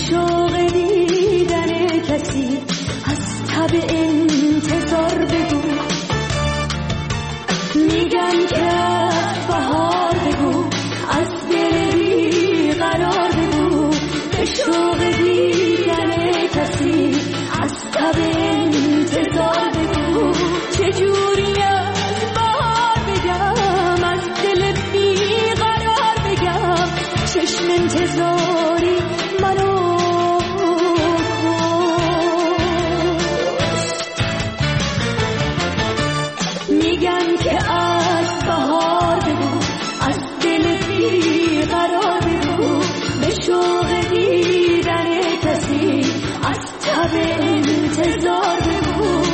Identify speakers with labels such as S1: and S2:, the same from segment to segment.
S1: شوق دیدن کسی از تب انتظار بگو. میگن که از بهار بگو، از دل بیقرار بگو. به شوق دیدن کسی از تب انتظار بگو. چجوری از بهار بگم، از دل بیقرار بگم. چشم انتظاری منو میگن که از بهار بگو، از دل بیقرار بگو. به شوق دیدن کسی از تب انتظار بگو.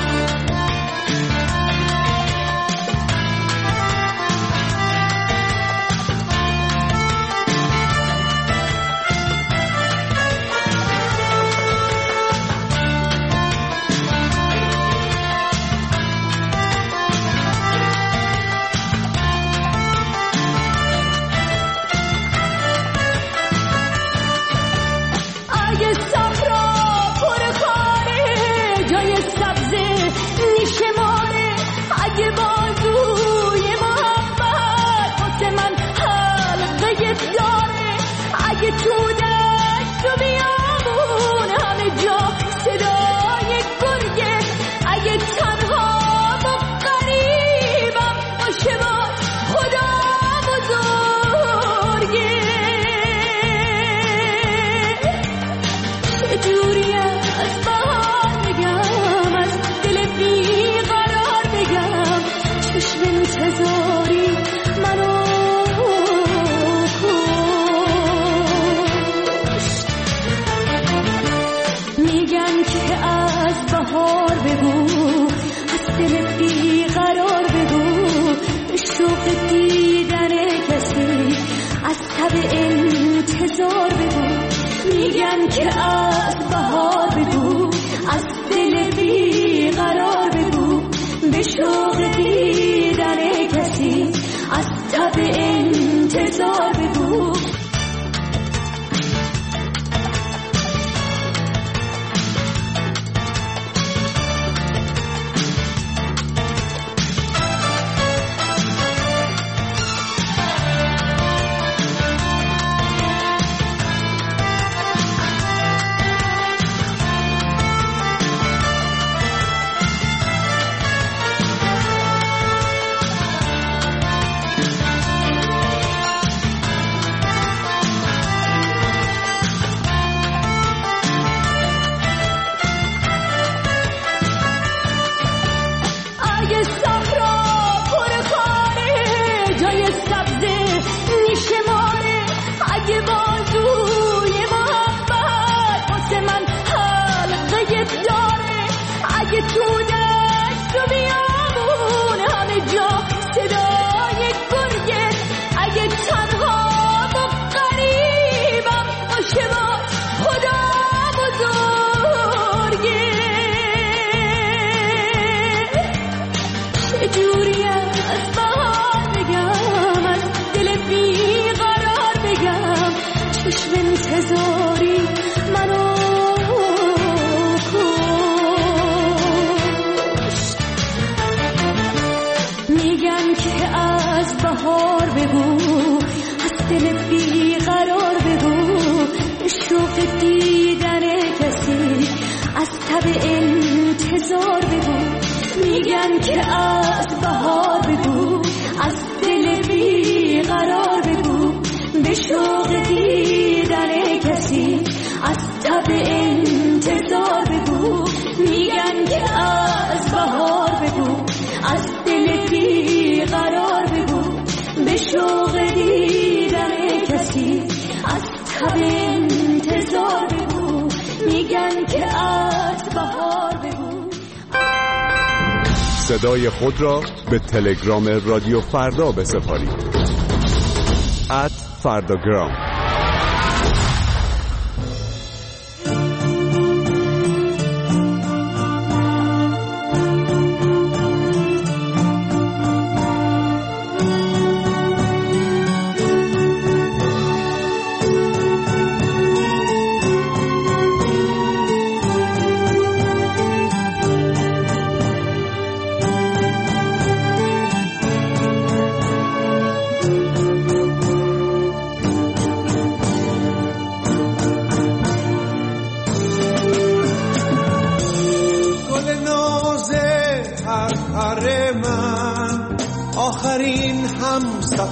S1: میگن که از بهار بگو، از دل بیقرار بگو. به شوق دیدن کسی از تب انتظار بگو. میگن که از بهار بگو، از دل بیقرار بگو. به شوق دیدن کسی از تب انتظار بگو. میگن که از بهار بگو، از دل بیقرار بگو. به شوق دیدن کسی از تب انتظار بگو. میگن که از بهار بگو.
S2: صدای خود را به تلگرام رادیو فردا بسپارید. @فرداگرام.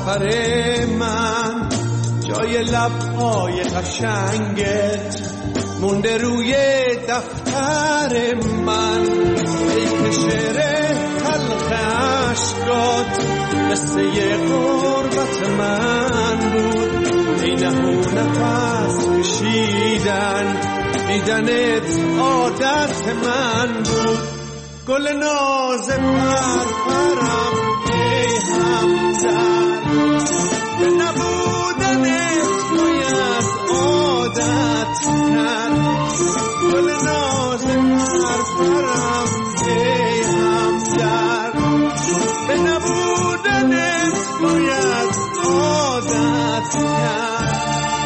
S3: سفر من جای لبهای قشنگت مونده روی دفتر من. ای که شعر تلخ عشقات قصه غربت من بود. ای نهو نفس کشیدن دیدنت عادت من بود. گل ناز پرپرم ای همدرد به نبودنت باید عادت کرد. گل ناز پرپرم ای همدرد به نبودنت باید عادت کرد.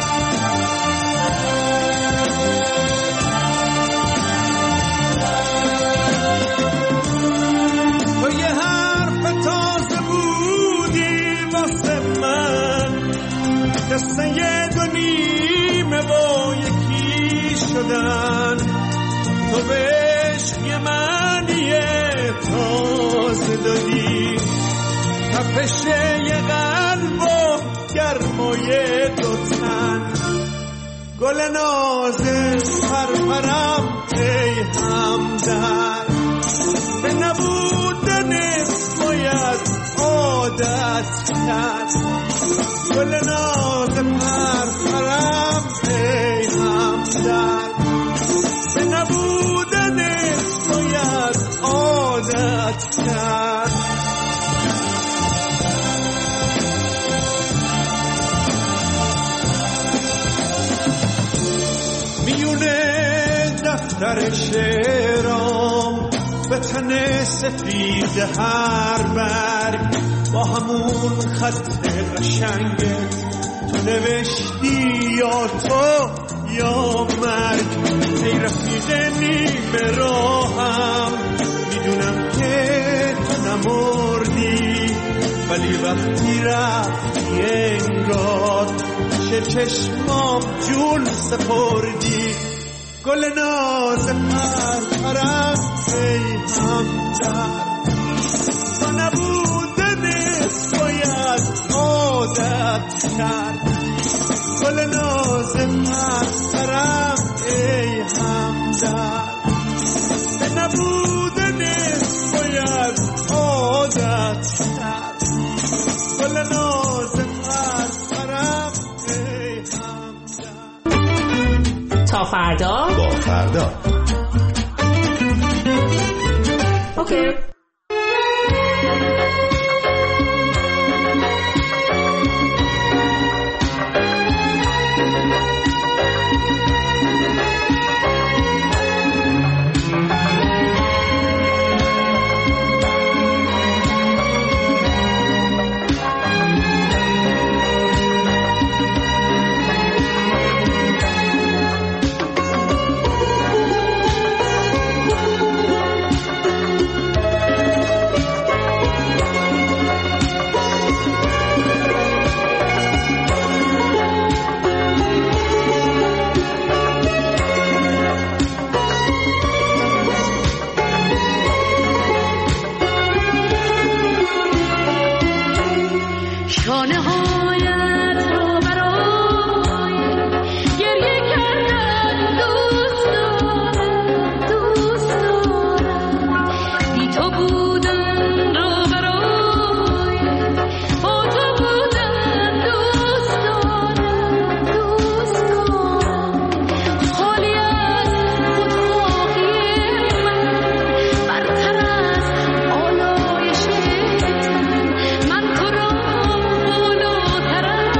S3: تو یه حرف تازه بودی واسه من، قصه دو نیمه و یکی شدن. تو به عشق یه معنی تازه دادی، تپش یه قلب و گرمای دو تن. گل نازه پرپرم ای همدرد به نبودنت باید عادت کرد. گل نازه پرپرم ای همدرد به نبودنت باید عادت کرد. میونه دفتر شعرام به تن سفید هر برگ با همون خط قشنگت تو نوشتی یا تو یا مرگ. ای رفیق نیمه راهم میدونم که تو نمردی، ولی وقتی رفتی انگار چشمام جون سپردی. گل ناز پرپرم ای همدرد با نبودنت باید عادت کرد. گل ناز پرپرم ای همدرد به نبودنت باید عادت کرد. گل ناز پرپرم ای همدرد.
S4: تا فردا
S2: با فردا.
S4: اوکی.
S1: من تو را بالاتر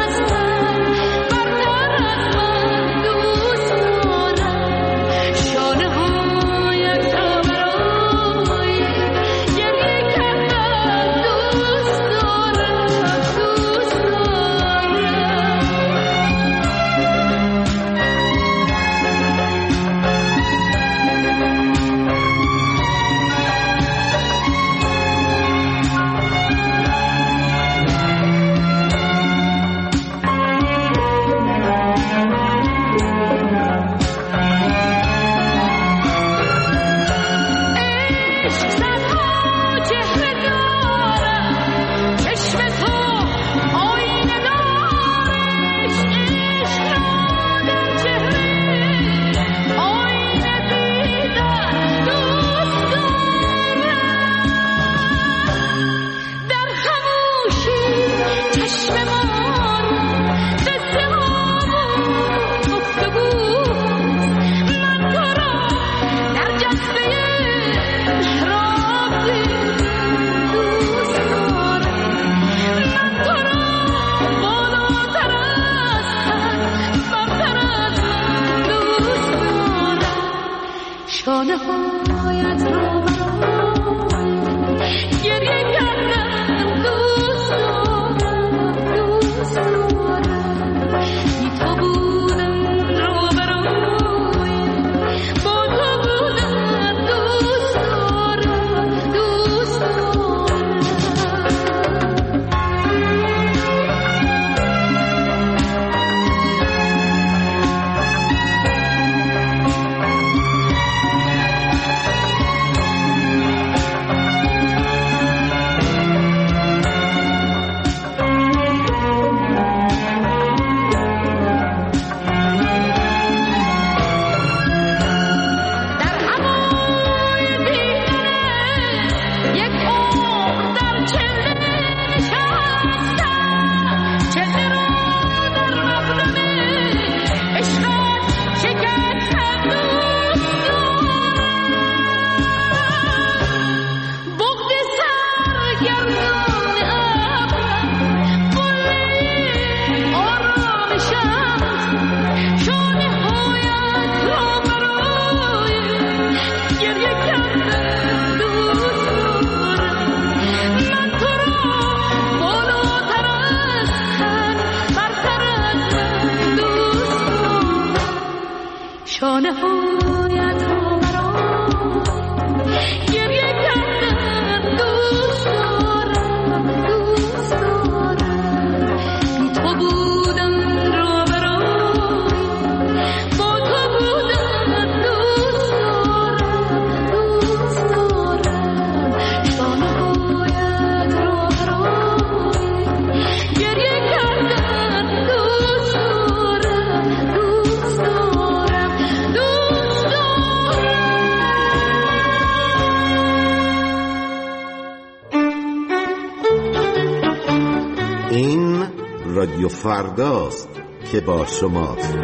S5: رادیو فرداست که با شماست.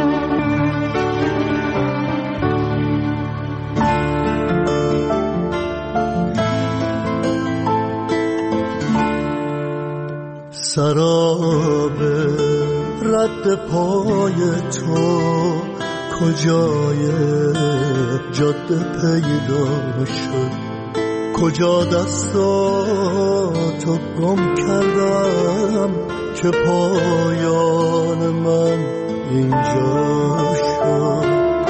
S6: سراب رد پای تو کجای جاده پیدا شد، کجا دستاتو گم کردم که پایان من اینجا شد،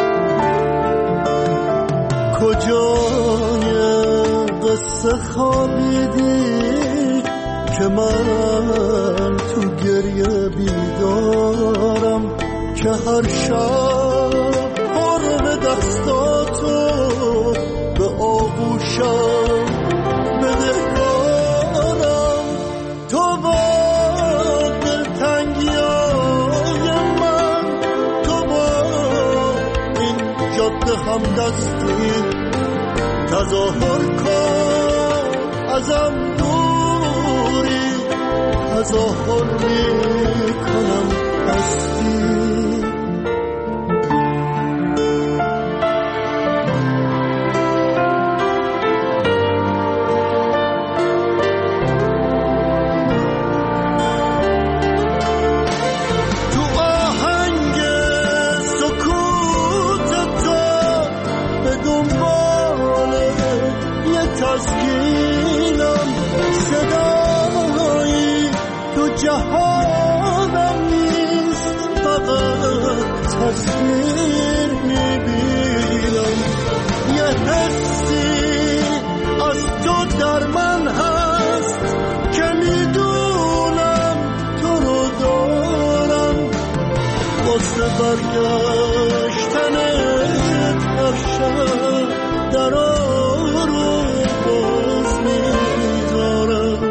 S6: کجای قصه خوابیدی که من تو گریه بیدارم، که هر شب قرب دستاتو به آغوشم بدهکارم. تو با دلتنگیای من، تو با این جاده همدستی تظاهر کن ازم دوری، تظاهر میکنم هستی. جهانم نیست، فقط تصویر میبینم، یه حسی از تو در من هست که میدونم تو رو دارم، واسه برگشتنت هر شب درا رو باز میدارم.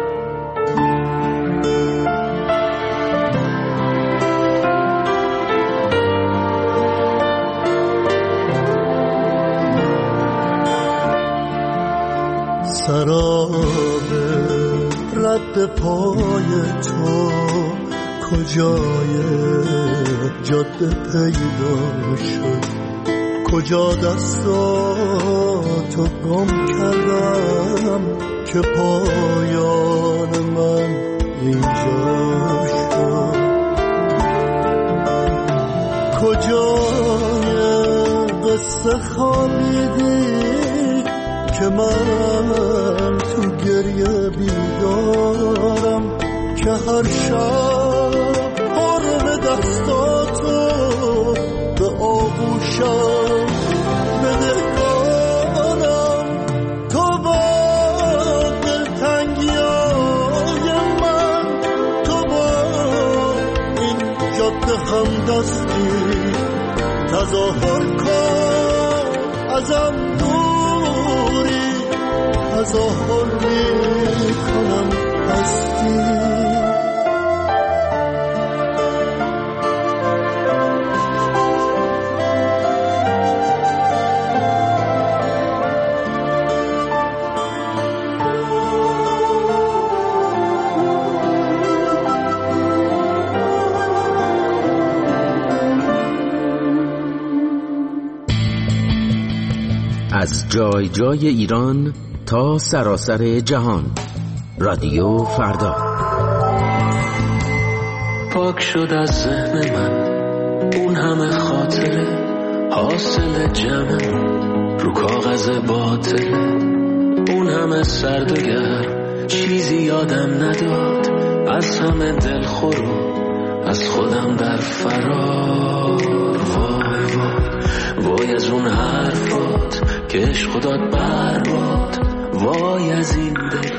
S6: سراب رد پای تو کجای جاده پیدا شد، کجا دستاتو گم کردم که پایان من اینجا شد، کجای قصه خوابیدی که من تو گریه بیدارم، که هر شب قرب دستاتو به آغوشم بدهکارم. تو با دلتنگیای من، تو با این جاده همدستی تظاهر کن ازم دوری، تظاهر میکنم هستی.
S7: از جای جای ایران تا سراسر جهان، رادیو فردا.
S8: پاک شد از ذهن من اون همه خاطره، حاصل جمعمون رو کاغذ باطله، اون همه سرد و گرم چیزی یادم نداد، از همه دلخورو از خودم در فرار. وای وای وای از اون حرفات که عشق داد برباد، وای از این دل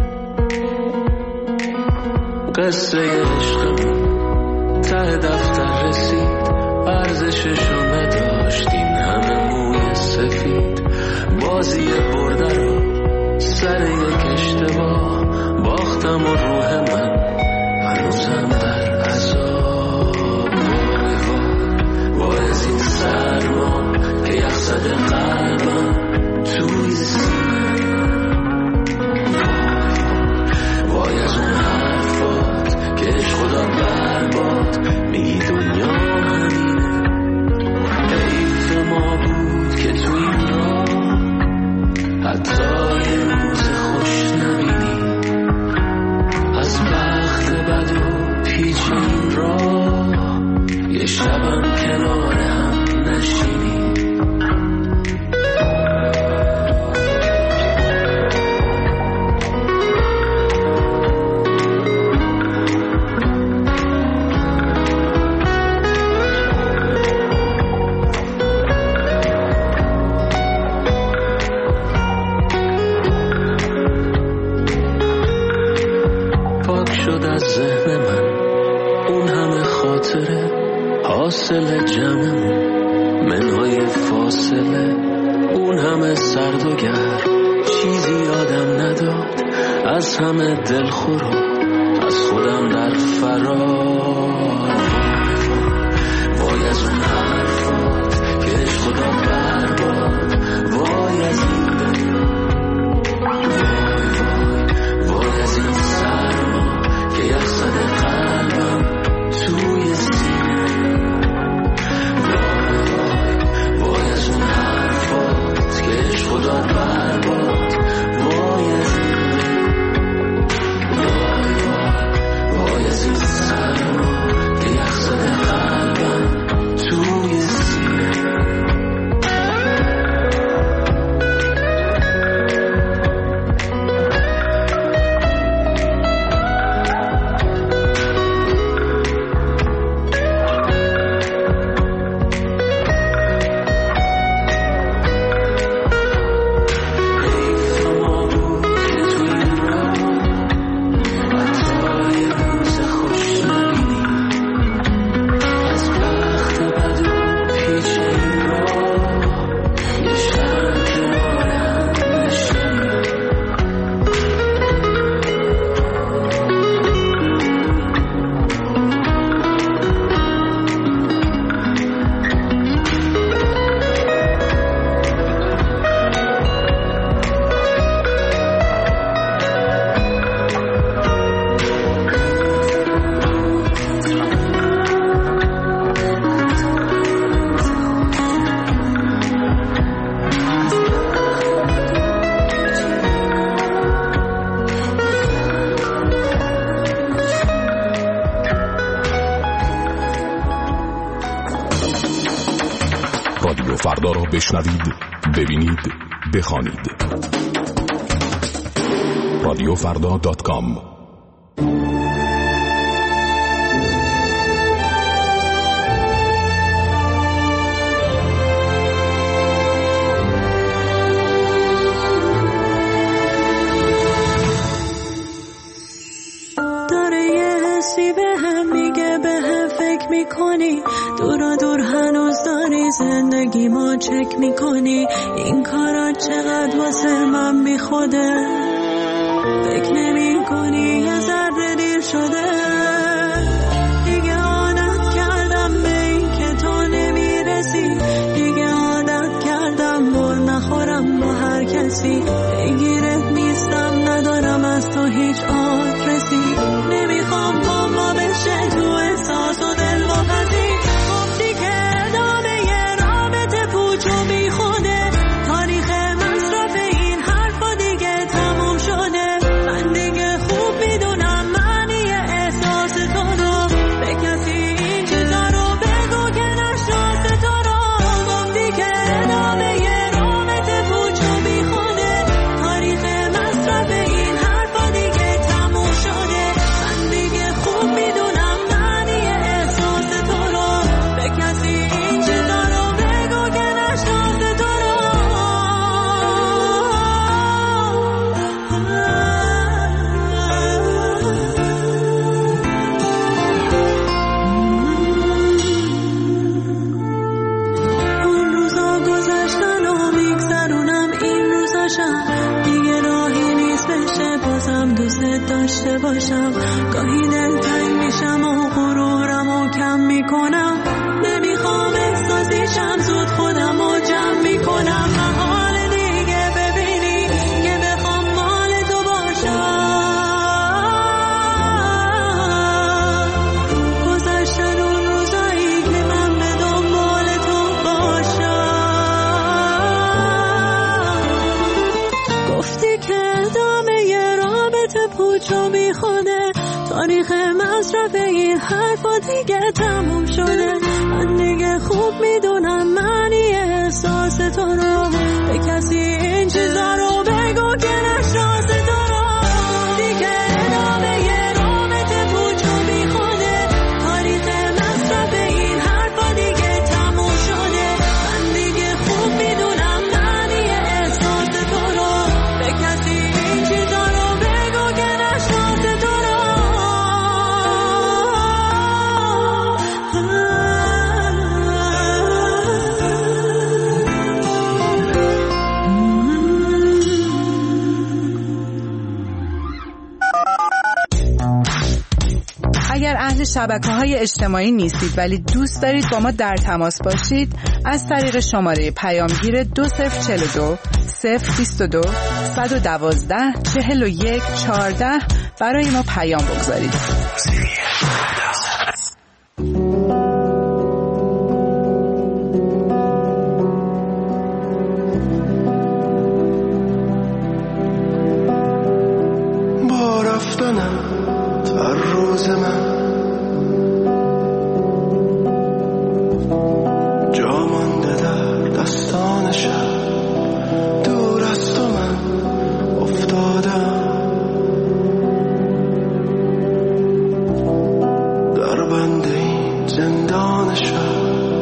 S8: قصه عشقمون ته دفتر رسید، ارزششو نداشت این همه موی سفید، بازی برده رو سر یک اشتباه باختم و روح من هنوزم در عذاب. وای وای وای از این سرما که یخ زده قلبم توی سینه، وای از اون حرفات که عشق خاطره حاصل جمعمون، منهای فاصله اون همه سرد و گرم، چیزی یادم نداد از همه دلخور و از خودم در فرار. وای از اون حرفات که عشق خدا برباد، وای از این وای از این سرما که یخزده قلبم توی سینه. وای از اون حرفات که عشق خدا برباد، وای از این وای از این سرما که یخزده قلبم توی سینه.
S9: رادیو فردا را بشنوید، ببینید، بخوانید. radiofrda.com.
S1: دورا دور هنوز داری زندگی ما چک میکنی، این کارا چقدر واسه من بیخوده، فکر نمی کنی یه ذره دیر شده. دیگه عادت کردم به این که تو نمیرسی، دیگه عادت کردم بر نخورم با هر کسی، بگیرت نیستم ندارم از تو هیچ آدرسی، نمیخوام با ما بشه تو احساس و دل واپسی. گفتی که ادامه یه رابطه پوچ و بی خوده، تاریخ مصرف این حرفا دیگه تموم شده. من دیگه خوب میدونم معنی احساس تو رو، به کسی این چیزا رو بگو که نشناس تو رو. گفتی که ادامه یه رابطه پوچ و بی خوده، تاریخ مصرف این حرفا دیگه تموم شده. من دیگه خوب میدونم معنی احساس تو رو، به کسی این چیزا رو بگو که نشناس تو رو. اون روزا گذشتن و میگذرونم این روزاشم، دیگه راهی نیست بشه بازم دوست داشته باشم. گاهی دلتنگ میشم و غرورم و کم میکنم، نمیخوام احساسیشم زود خودم و جمع میکنم. محال دیگه ببینی که بخوام مال تو باشم. گذشتن اون روزایی که من به دنبال تو باشم. گفتی که ادامه یه رابطه پوچ و بی خوده، تاریخ مصرف این حرفا دیگه تموم شده. من دیگه خوب میدونم معنی احساس تو رو، به کسی این چیزا رو بگو که نشناس تو رو. دیگه ادامه یه رابطه پوچ و بی خوده، تاریخ مصرف این حرفا دیگه تموم شده. من دیگه خوب میدونم معنی احساس تو رو، به کسی این چیزا رو بگو که نشناس تو رو.
S10: اگر اهل شبکه‌های اجتماعی نیستید ولی دوست دارید با ما در تماس باشید، از طریق شماره پیامگیر 2042 022 112 41 14 برای ما پیام بگذارید.
S8: با رفتنم هر روز من جا مانده در دستان شب، دور از تو من افتادم در بند این زندان شب.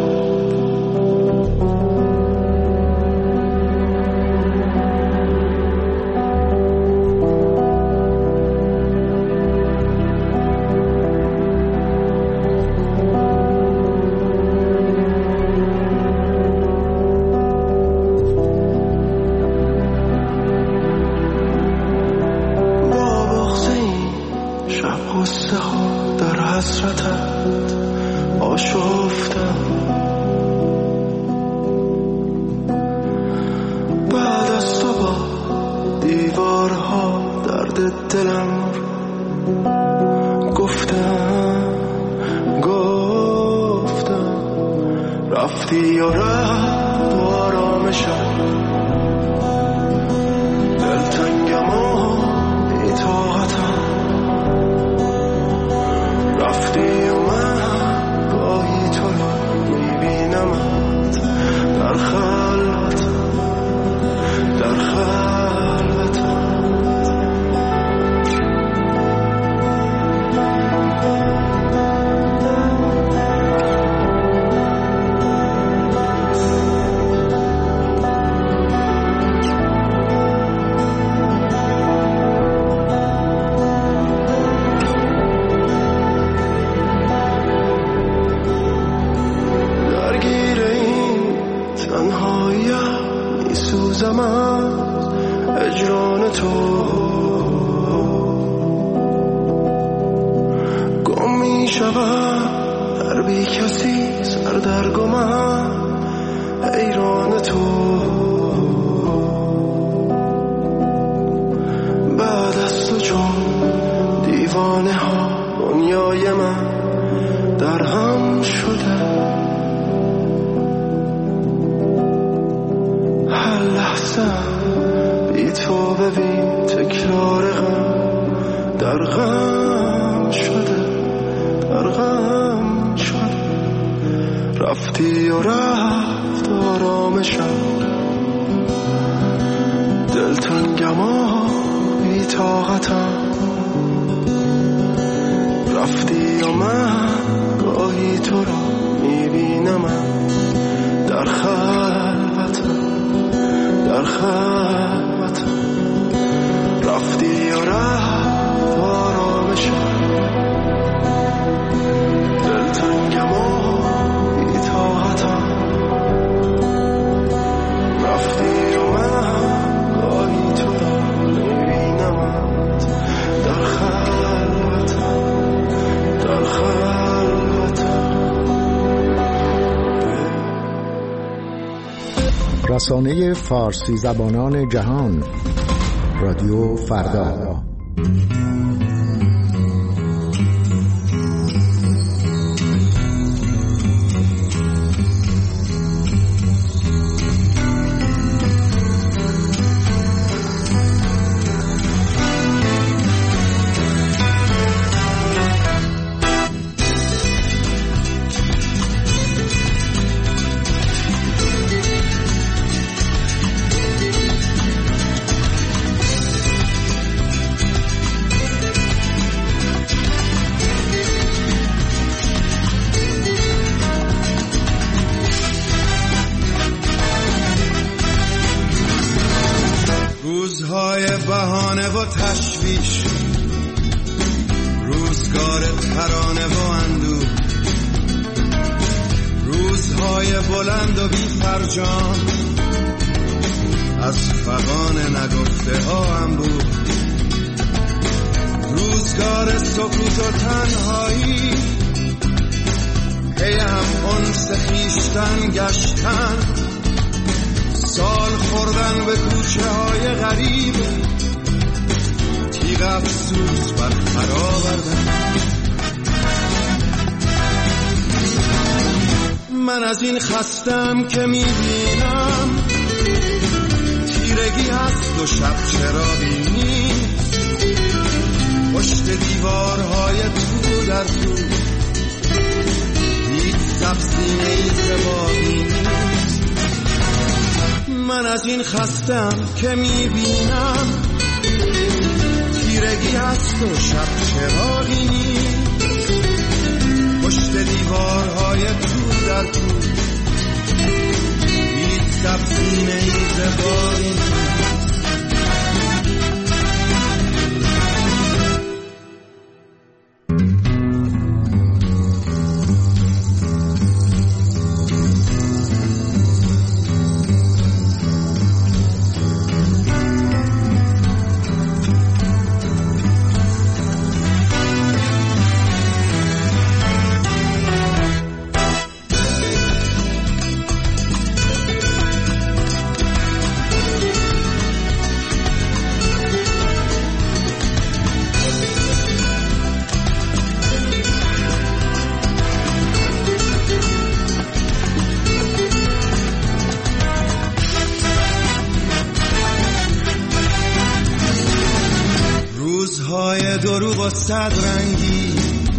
S8: رفتی و رفت و آرامشم، دلتنگم و بی‌طاقتم. رفتی و من گاهی تو رو میبینمت در خلوتم، در خلوتم. اجران تو گم می شود در بی کسی سردرگمم، حیران تو. بعد از تو چون دیوانه ها دنیای من در هم شده، هر لحظه بی تو ببین تکرار غم در غم شده، در غم شده. رفتی و رفت آرامشم، دلتنگم و بی طاقتم. رفتی و من گاهی تو را میبینم در خلوتم، در خلوتم. رفتی و رفت آرامشم، دلتنگم و بی‌طاقتم. رفتی و من گاهی تو را میبینمت در خلوتم، در خلوتم.
S11: رسانه فارسی زبانان جهان، رادیو فردا.
S3: روزهای بهانه و تشویش، روزگار ترانه و اندوه، روزهای بلند و بی فرجام، از فغان نگفته ها انبوه. روزگار سکوت و تنهایی، هی هم انس خویشتن گشتن، سال خوردن به کوچه های غریب، تیغ افسوس بر خر آوردن. من از این خستم که میبینم تیرگی هست و شب چراغی نیست، پشت دیوارهای تو در تو هیچ سبزینه‌ای زبانی نیست. من از این خستم که میبینم تیرگی هست و شب چراغی نیست، پشت دیوارهای تو در تو هیچ سبزینه‌ای زبانی نیست. دروغ و صد رنگی،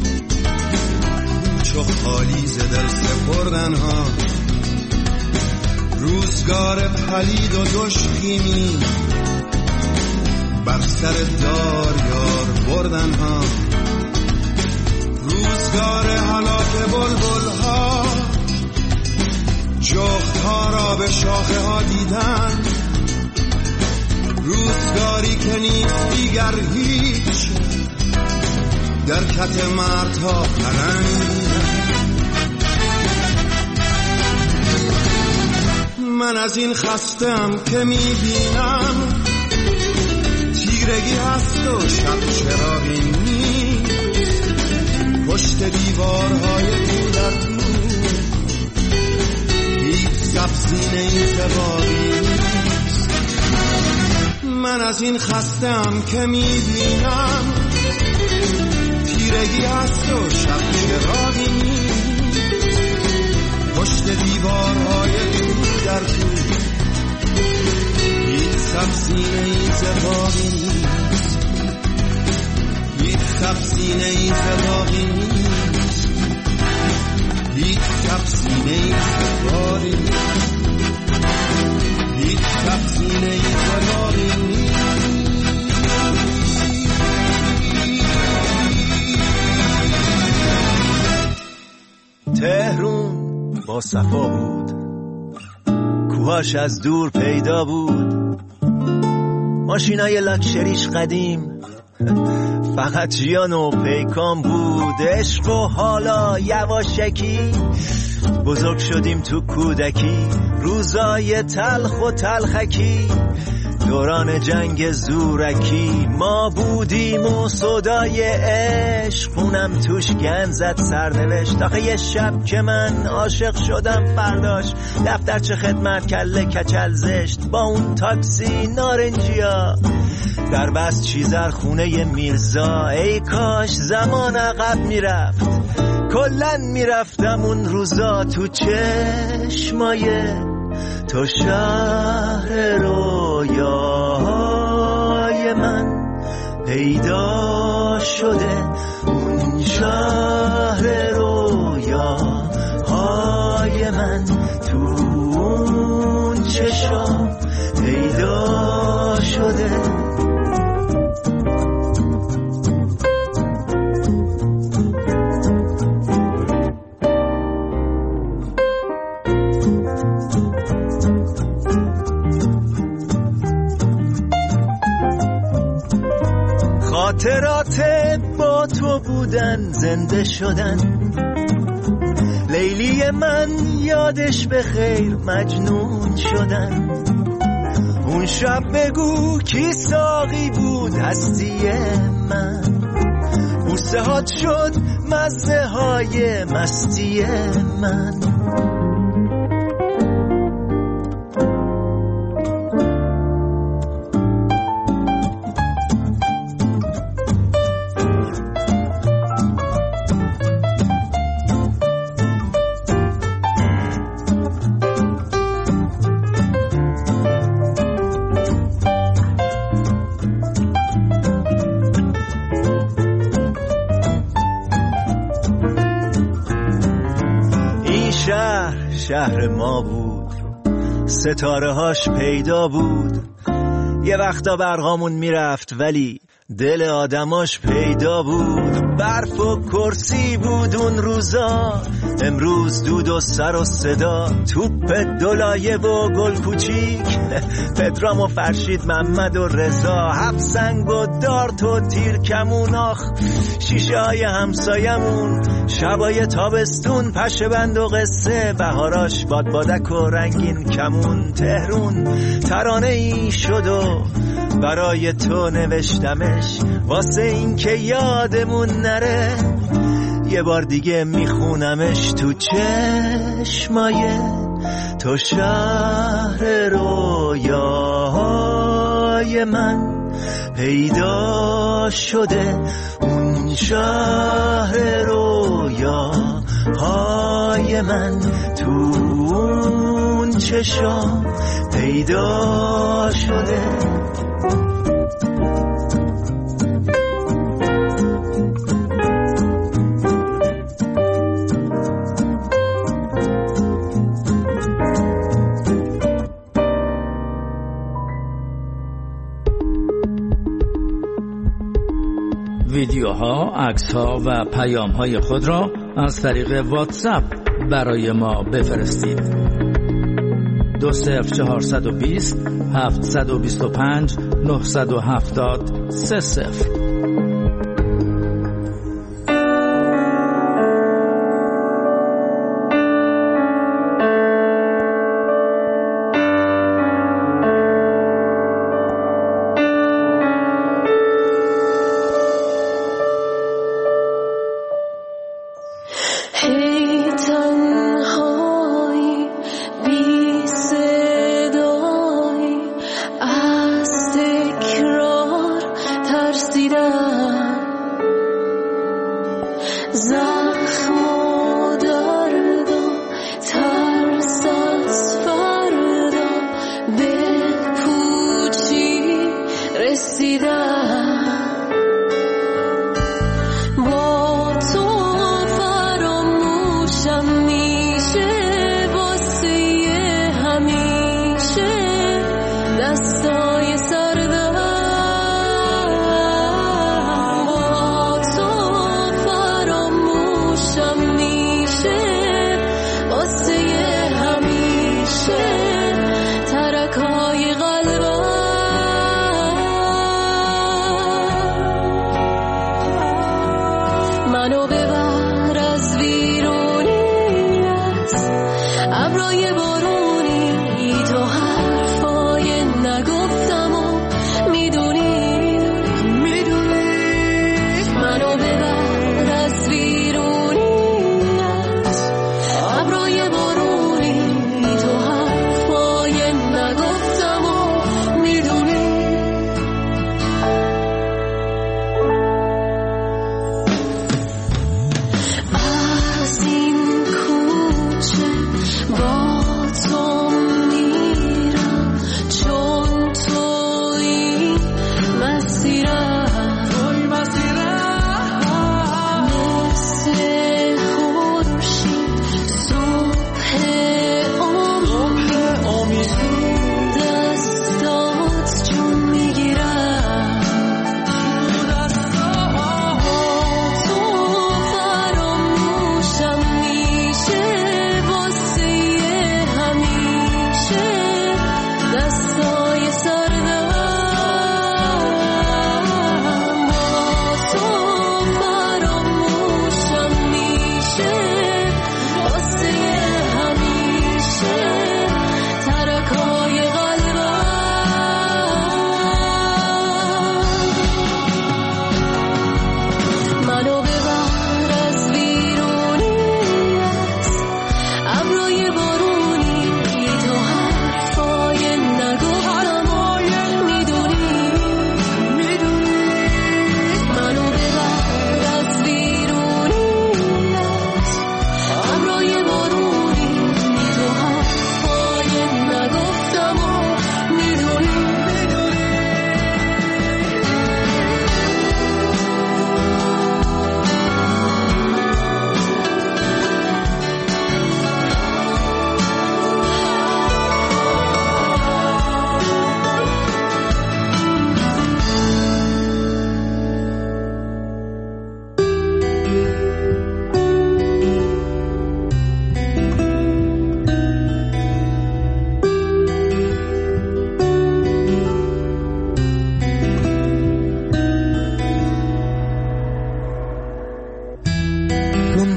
S3: چو خالی ز دل سپردن ها، روزگار پلید و دشخیمی، بر سر دار یار بردن ها، روزگار هلاک بلبل ها، جغد ها را به شاخه ها دیدن، روزگاری که نیست دیگر هیچ، در کت مردها پرنگ. من از این خستم که میبینم تیرگی هست و شب چراغی نیست، پشت دیوارهای تو در تو هیچ سبزینه‌ای زبانی نیست. من از این خستم که میبینم تیرگی هست و شب چراغی نیست، پشت دیوارهای تو در تو هیچ سبزینه‌ای زبانی نیست، هیچ سبزینه‌ای زبانی نیست، هیچ سبزینه‌ای زبانی نیست، هیچ سبزینه‌ای زبانی نیست.
S12: تهرون با صفا بود، کوهاش از دور پیدا بود، ماشینای لاکچریش قدیم، فقط جیان و پیکان بود، عشق و حالا یواشکی بزرگ شدیم تو کودکی، روزای تلخ و تلخکی، دوران جنگ زورکی، ما بودیم و صدای عشق خونم توش گند زد سرنوشت. آخه یه شب که من عاشق شدم فرداش دفترچه خدمت کله کچل زشت، با اون تاکسی نارنجیا در بست چیزر خونه میرزا. ای کاش زمان عقب میرفت، کلن میرفتم اون روزا تو چشمای تو شهر رویاهای من پیدا شده، اون شهر رویاهای من تو اون چشم پیدا شده. خاطرات با تو بودن زنده شدن، لیلی من یادش به خیر مجنون شدن. اون شب بگو کی ساقی بود هستی من، بوسه هات شد مزه های مستی من. شهر ما بود، ستاره هاش پیدا بود، یه وقتا برقامون میرفت ولی دل آدماش پیدا بود. برف و کرسی بود اون روزا، امروز دود و سر و صدا، توپ دولایه و گل کوچیک، پدرام و فرشید محمد و رضا، هفت سنگ و دارت و تیر کمون، آخ شیشه های همسایمون، شبای تابستون، پشه بند و قصه، بهاراش بادبادک و رنگین کمون. تهرون ترانه ای شد و برای تو نوشتمش، واسه این که یادمون نره، یه بار دیگه میخونمش تو چشمای تو. شهر رویاهای من پیدا شده، اون شهر رویاهای من تو اون چشم پیدا شده.
S13: ویدیوها، عکس‌ها و پیام‌های خود را از طریق واتساپ برای ما بفرستید. 20420 725 970 30.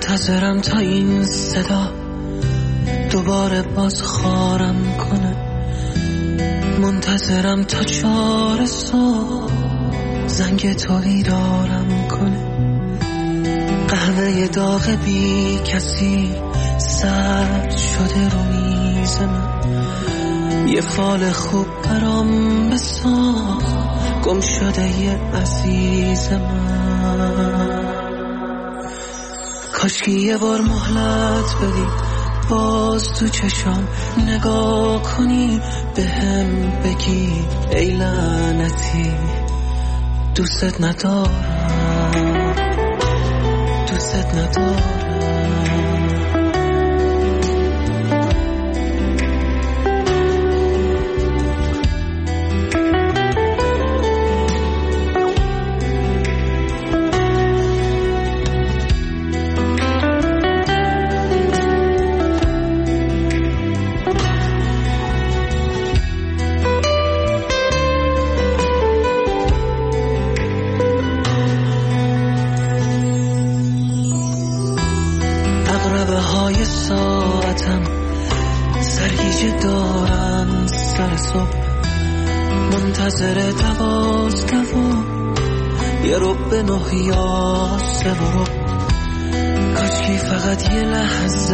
S8: منتظرم تا این صدا دوباره باز خارم کنه، منتظرم تا 4 صبح زنگ تو بیدارم کنه. قهوه داغ بی کسی سرد شده رو میز من، یه فال خوب برام بساز گم شده یه عزیز من. کاشکی یه بار مهلت بدی باز تو چشام نگاه کنی، به هم بگی ای لعنتی دوست ندارم، دوست ندارم. منتظر 12 یه رب 9 یا 3 کاشکی فقط یه لحظه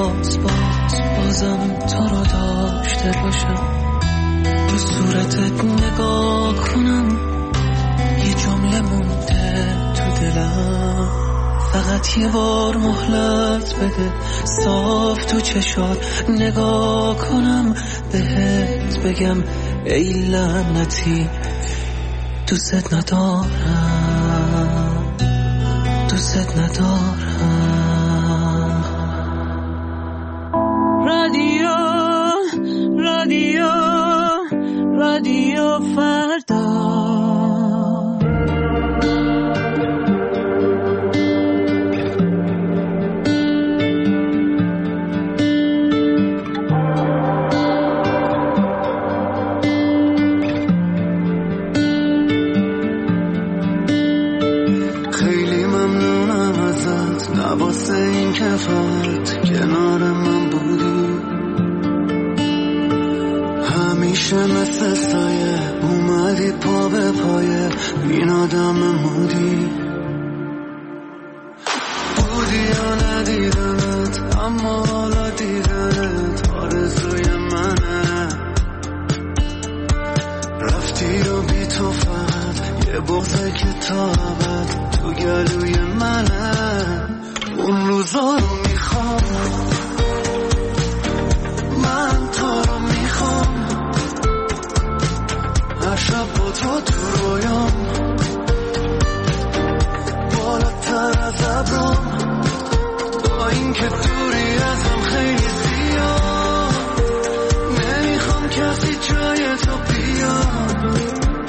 S8: بازم تو رو داشته باشم، تو صورتت نگاه کنم، یه جمله مونده تو دلم. فقط یه بار مهلت بده صاف تو چشات نگاه کنم، بهت بگم ای لعنتی دوست ندارم، دوست ندارم.
S1: رادیو رادیو رادیو فردا.
S6: واسه این کفت کنار من بودی، همیشه مثل سایه اومدی پا به پایه، این آدم مودی یا ندیدمت، اما حالا دیدنت آرزوی منه. رفتی و بی تو فقط یه بغضه که تا ابد تو گلوی منه. اون روزا رو میخوام، من تو رو میخوام، هر شب با تو رویام، بالاتر از ابرام، با این که دوری ازم خیلی زیاد، نمیخوام کسی جای تو بیاد.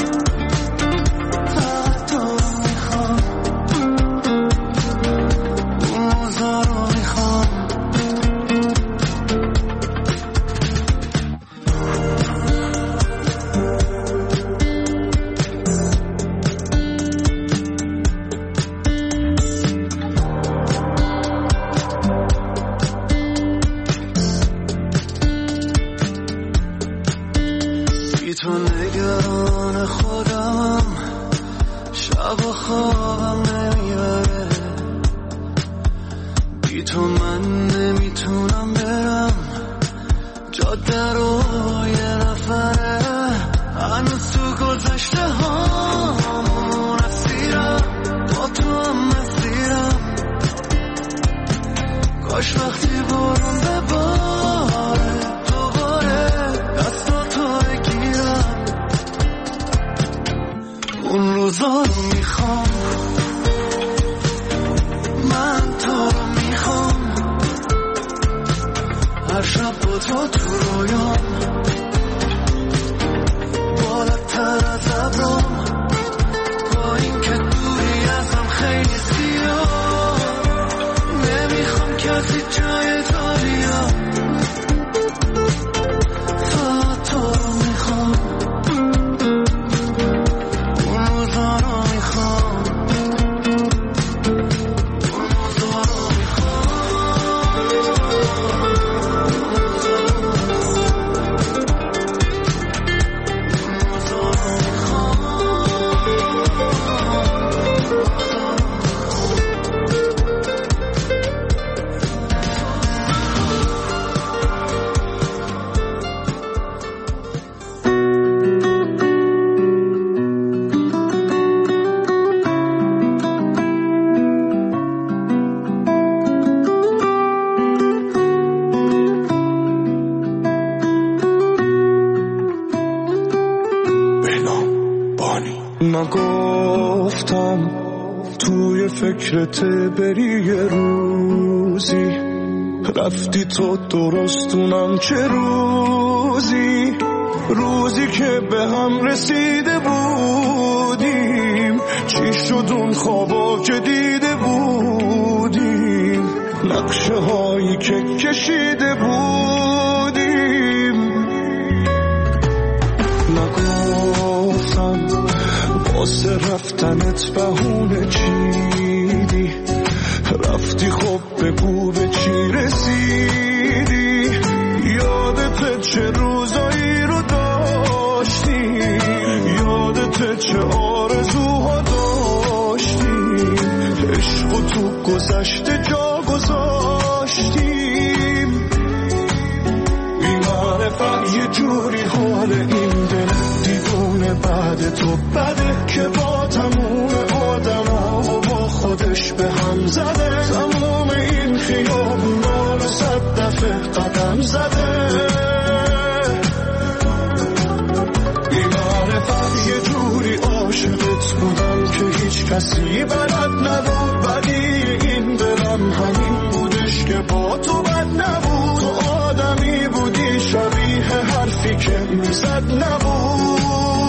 S6: تو نگران خودم، شب و خوابم نمیبره، بی تو من نمیتونم برم، جاده رو یه نفره، هنوز تو گذشته هامون اسیرم، با تو هم مسیرم، کاش وقتی برون بباره دوباره دستاتو بگیرم. اون روزا رو میخوام، من تو رو میخوام، هر شب با تو رویام، بالاتر از ابرام، با این که دوری ازم خیلی زیاد، نمیخوام کسی جای تو بیاد. فقط تو رو میخوام، اون روزا رو میخوام، اون روزا رو میخوام.
S14: فکرت بری یه روزی، رفتی تو درستونم چه روزی که به هم رسیده بودیم، چی شد اون خوابا که دیده بودیم، نقشه هایی که کشیده بودیم. نگفتم واسه رفتنت بهونه چیدی، رفتی خب بگو به چی رسیدی، یادت چه روزایی رو داشتی، یادت چه آرزوها داشتیم، عشقو تو گذشته جا گذاشتیم. بی‌معرفت یه جوری حال این دل دیوونه بعد تو بده که با تموم آدما و با خودش به هم زده، تموم این خیابونا رو 100 دفعه قدم زده. بی‌معرفت یه جوری عاشقت بودم که هیچ کسی بلد نبود، ولی این دلم همین بودش که با تو بد نبود، تو آدمی بودی شبیه حرفی که میزد نبود.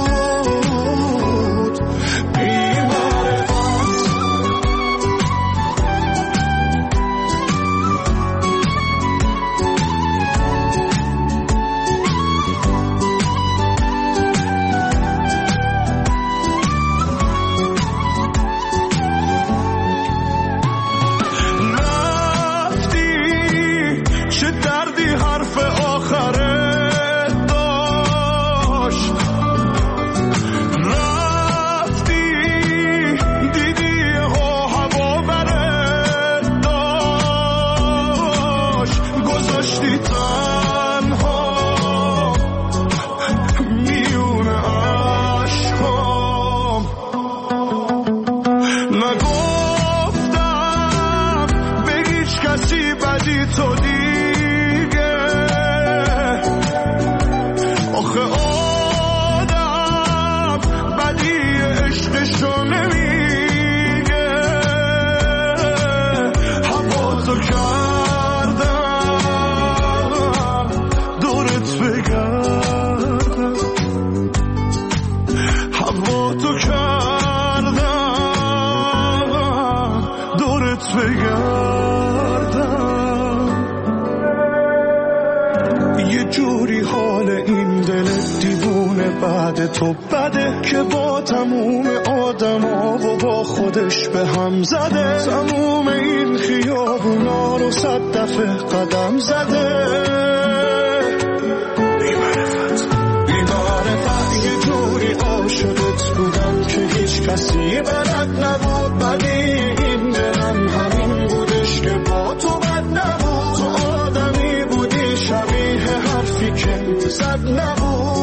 S14: تو بده که با تموم آدما و با خودش به هم زده، تموم این خیابونا رو 100 دفعه قدم زده. بی‌معرفت یه جوری عاشقت بودم که هیچ کسی بلد نبود، ولی این دلم همین بودش که با تو بد نبود، تو آدمی بودی شبیه حرفی که زد نبود.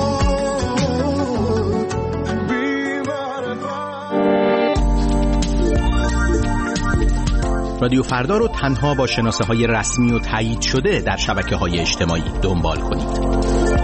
S15: رادیو فردا رو تنها با شناسه‌های رسمی و تایید شده در شبکه‌های اجتماعی دنبال کنید.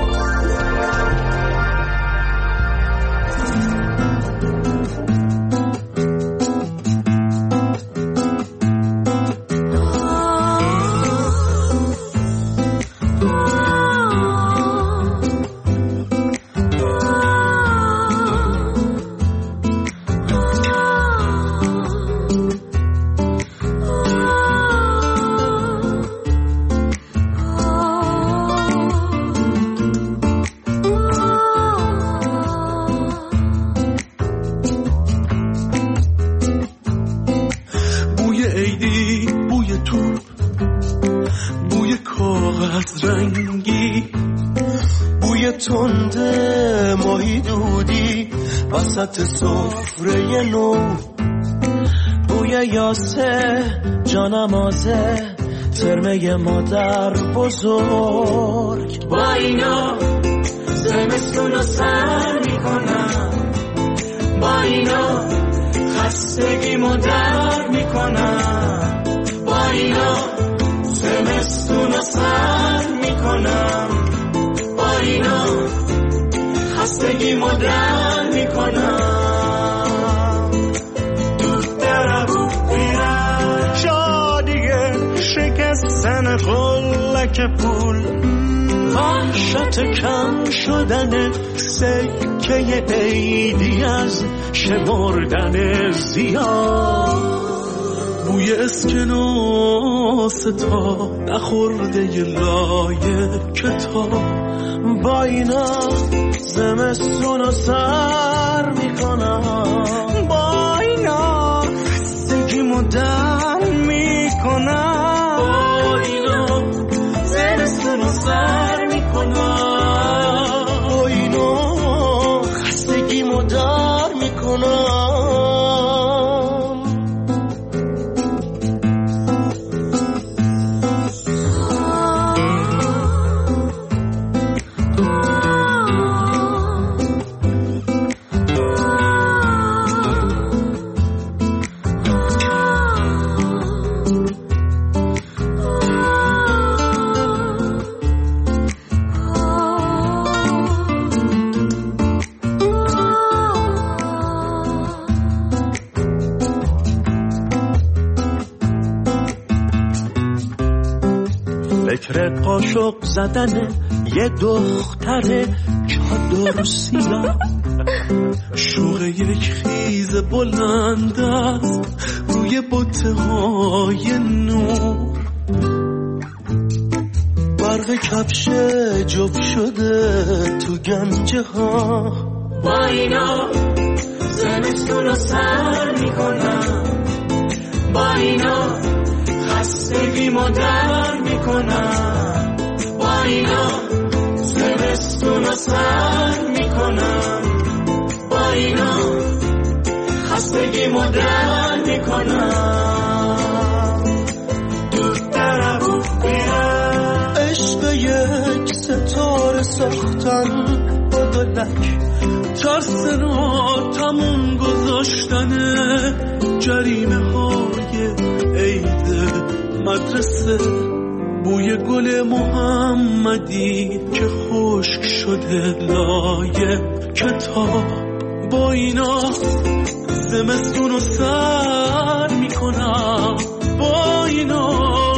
S16: سفره نو، بوی یاسه جانمازه، ترمه مادر بزرگ.
S17: با اینا زمستون رو سر میکنم، با اینا خستگیمو در میکنم، با اینا زمستون رو سر میکنم، با اینا خستگیمو در میکنم. دود در
S16: سن قلک پول، وحشت کم شدن سکه عیدی از شمردن زیاد، بوی اسکناس تا نخورده ی لایه کتاب. با اینا زمستون رو سر میکنم، با اینا خستگیمو در میکنم، با اینا زمستون رو سر میکنم، با اینا خستگیمو در میکنم. فکر قاشق زدن یه دختر چادر سیاه، شوق یک خیز بلند است روی بوته‌های نور، برق کفش جب شده تو گنجه ها.
S17: با اینا زمستون رو سر میکنم، با اینا خستگیمو در میکنم، با اینا زمستون رو سر میکنم، با اینا خستگیمو در میکنم. دورتر میرم عشق یک ستاره ساختن با دلک، ترس ناتموم گذاشتنه جریمه های عید مدرسه، بوی گل محمدی که خشک شده لای کتاب. با اینا زمستون رو سر میکنم، با اینا